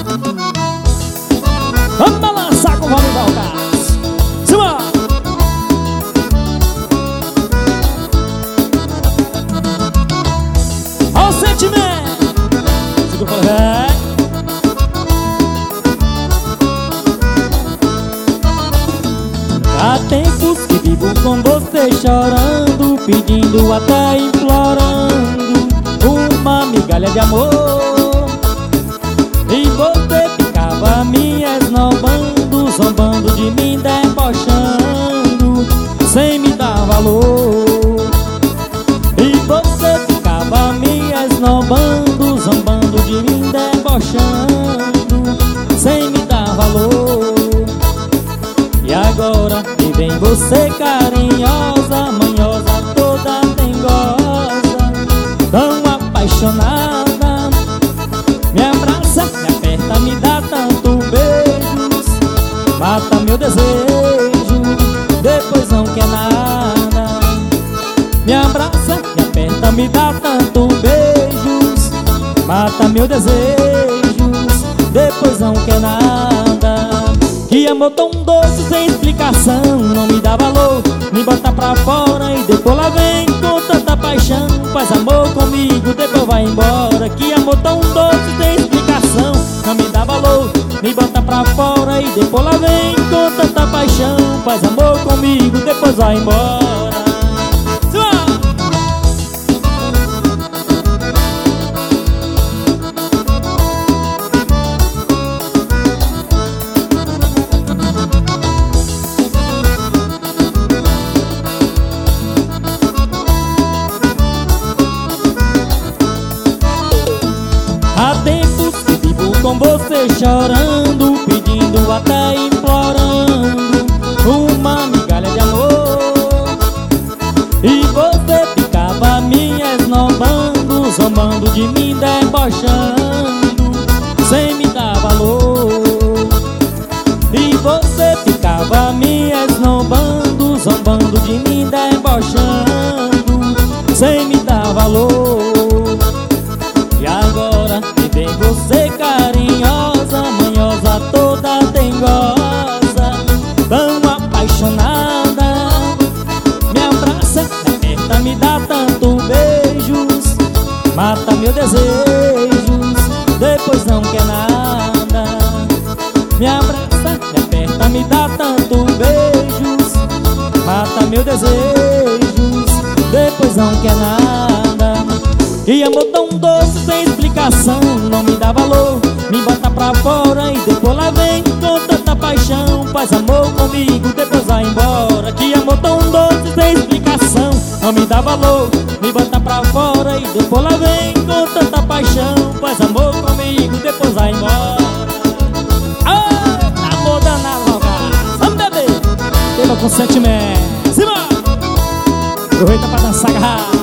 Vamos balançar com o Valmir Valgas. Simbora! Olha o sentimento. Segura o velho. Há tempos que vivo com você chorando, pedindo até implorando uma migalha de amor. E você ficava me esnobando, zombando de mim, debochando, sem me dar valor. E você ficava me esnobando, zombando de mim, debochando, sem me dar valor. E agora me vem você carinhosa, manhosa, toda dengosa, tão apaixonada. Me abraça, me aperta, me dá tanto beijos, mata meu desejo, depois não quer nada. Me abraça, me aperta, me dá tanto beijos, mata meu desejos, depois não quer nada. Que amor tão doce sem explicação, não me dá valor, me bota pra fora e depois lá vem com tanta paixão. Faz amor comigo, depois vai embora. Que amor tão doce sem explicação, não me dá valor, me bota pra fora e depois lá vem com tanta paixão. Faz amor comigo, depois vai embora. Há tempos que vivo com você chorando, pedindo até implorando uma migalha de amor. E você ficava me esnobando, zombando de mim, debochando, sem me dar valor. E você ficava me esnobando, zombando de mim, debochando, sem me dar valor. E agora me vem você carinhosa, manhosa, toda dengosa, tão apaixonada. Me abraça, me aperta, me dá tanto beijos, mata meu desejos, depois não quer nada. Me abraça, me aperta, me dá tanto beijos, mata meu desejos, depois não quer nada. Que amor tão doce sem explicação, não me dá valor, me bota pra fora e depois lá vem com tanta paixão. Faz amor comigo, depois vai embora. Que amor tão doce sem explicação, não me dá valor, me bota pra fora e depois lá vem com tanta paixão. Faz amor comigo, depois vai embora. Ah, amor danado, Valgas, vamos beber, beba com sentimento. Simbora! Aproveita pra dançar, agarrar.